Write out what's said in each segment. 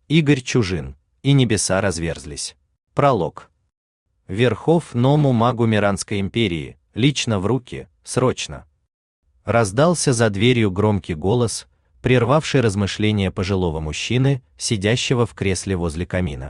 Игорь Чужин, и небеса разверзлись. Пролог. Верховному магу Миранской империи, лично в руки, срочно. Раздался за дверью громкий голос, прервавший размышления пожилого мужчины, сидящего в кресле возле камина.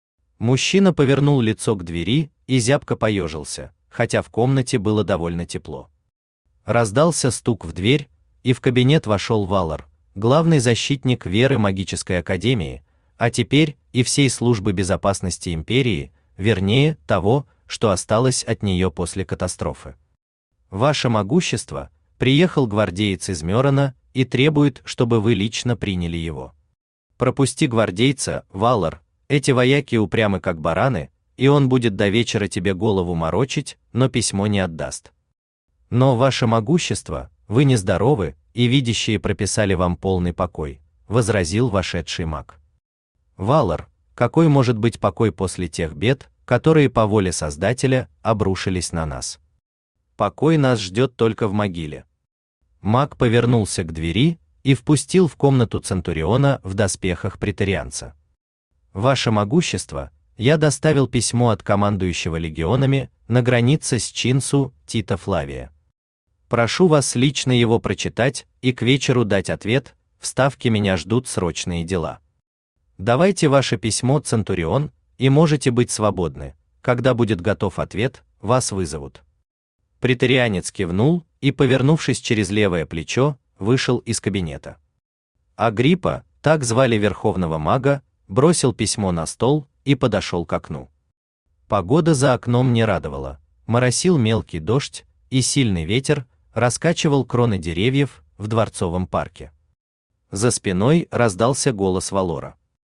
Мужчина повернул лицо к двери и зябко поежился, хотя в комнате было довольно тепло. Раздался стук в дверь, и в кабинет вошел Валар, главный защитник Веры магической академии, а теперь и всей службы безопасности империи, вернее, того, что осталось от нее после катастрофы. Ваше могущество, приехал гвардеец из Мёрона и требует, чтобы вы лично приняли его. Пропусти гвардейца, Валар, эти вояки упрямы как бараны, и он будет до вечера тебе голову морочить, но письмо не отдаст. Но ваше могущество, вы нездоровы, и видящие прописали вам полный покой, возразил вошедший маг. Валар, какой может быть покой после тех бед, которые по воле Создателя обрушились на нас? Покой нас ждет только в могиле. Маг повернулся к двери и впустил в комнату центуриона в доспехах претарианца. Ваше могущество, я доставил письмо от командующего легионами на границе с Чинсу Тита Флавия. Прошу вас лично его прочитать и к вечеру дать ответ, в Ставке меня ждут срочные дела. Давайте ваше письмо, центурион, и можете быть свободны. Когда будет готов ответ, вас вызовут. Претарианец кивнул и, повернувшись через левое плечо, вышел из кабинета. Агриппа, так звали верховного мага, бросил письмо на стол и подошел к окну. Погода за окном не радовала. Моросил мелкий дождь, и сильный ветер раскачивал кроны деревьев в Дворцовом парке. За спиной раздался голос Валора.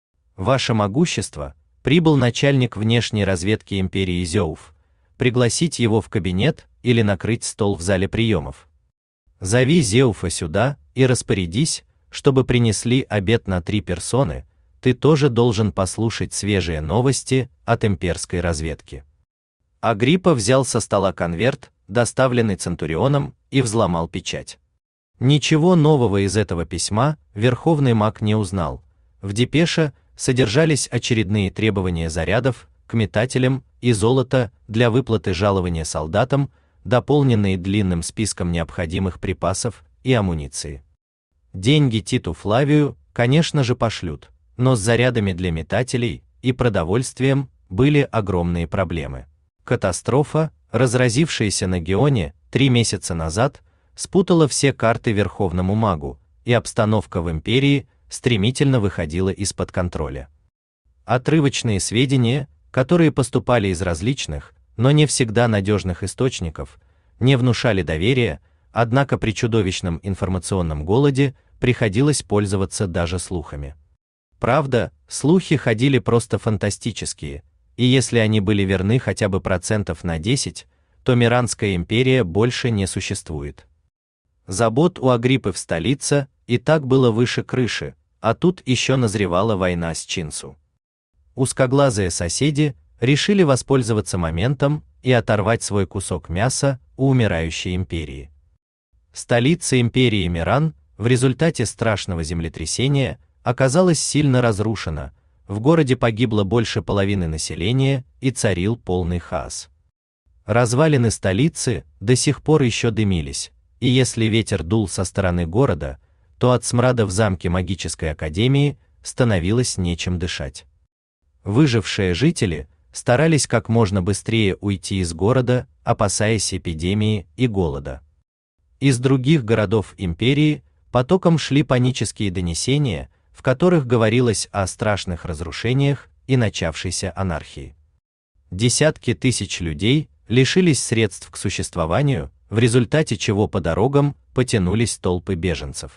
Ваше могущество, прибыл начальник внешней разведки империи Зеуф. Пригласить его в кабинет или накрыть стол в зале приемов. Зови Зеуфа сюда и распорядись, чтобы принесли обед на 3 персоны. Ты тоже должен послушать свежие новости от имперской разведки. Агриппа взял со стола конверт, доставленный центурионом, и взломал печать. Ничего нового из этого письма верховный маг не узнал. В депеше содержались очередные требования зарядов к метателям и золота для выплаты жалования солдатам, дополненные длинным списком необходимых припасов и амуниции. Деньги Титу Флавию, конечно же, пошлют, но с зарядами для метателей и продовольствием были огромные проблемы. Катастрофа, разразившаяся на Геоне 3 месяца назад, спутала все карты верховному магу, и обстановка в империи стремительно выходила из-под контроля. Отрывочные сведения, которые поступали из различных, но не всегда надежных источников, не внушали доверия, однако при чудовищном информационном голоде приходилось пользоваться даже слухами. Правда, слухи ходили просто фантастические, и если они были верны хотя бы процентов на 10, то Миранская империя больше не существует. Забот у Агриппы в столице и так было выше крыши, а тут еще назревала война с Чинсу. Узкоглазые соседи решили воспользоваться моментом и оторвать свой кусок мяса у умирающей империи. Столица империи Миран в результате страшного землетрясения оказалась сильно разрушена, в городе погибло больше половины населения и царил полный хаос. Развалины столицы до сих пор еще дымились, и если ветер дул со стороны города, то от смрада в замке магической академии становилось нечем дышать. Выжившие жители старались как можно быстрее уйти из города, опасаясь эпидемии и голода. Из других городов империи потоком шли панические донесения, в которых говорилось о страшных разрушениях и начавшейся анархии. Десятки тысяч людей лишились средств к существованию, в результате чего по дорогам потянулись толпы беженцев.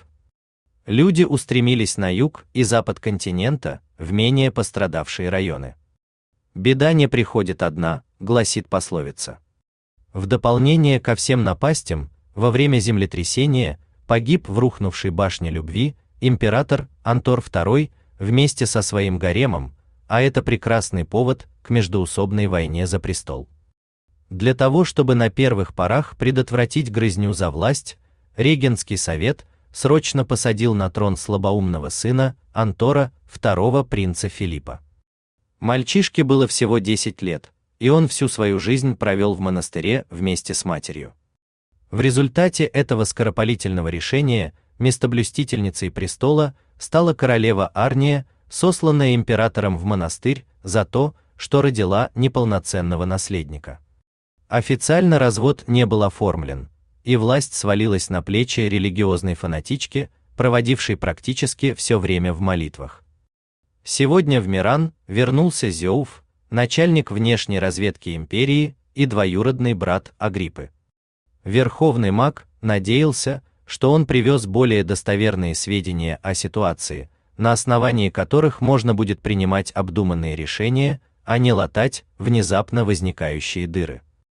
Люди устремились на юг и запад континента, в менее пострадавшие районы. «Беда не приходит одна», гласит пословица. В дополнение ко всем напастям, во время землетрясения погиб в рухнувшей башне любви император Антор II вместе со своим гаремом, а это прекрасный повод к междоусобной войне за престол. Для того, чтобы на первых порах предотвратить грызню за власть, Регенский совет срочно посадил на трон слабоумного сына Антора, второго принца Филиппа. Мальчишке было всего 10 лет, и он всю свою жизнь провел в монастыре вместе с матерью. В результате этого скоропалительного решения местоблюстительницей престола стала королева Арния, сосланная императором в монастырь за то, что родила неполноценного наследника. Официально развод не был оформлен, и власть свалилась на плечи религиозной фанатички, проводившей практически все время в молитвах. Сегодня в Миран вернулся Зеуф, начальник внешней разведки империи и двоюродный брат Агриппы. Верховный маг надеялся, что он привез более достоверные сведения о ситуации, на основании которых можно будет принимать обдуманные решения, а не латать внезапно возникающие дыры.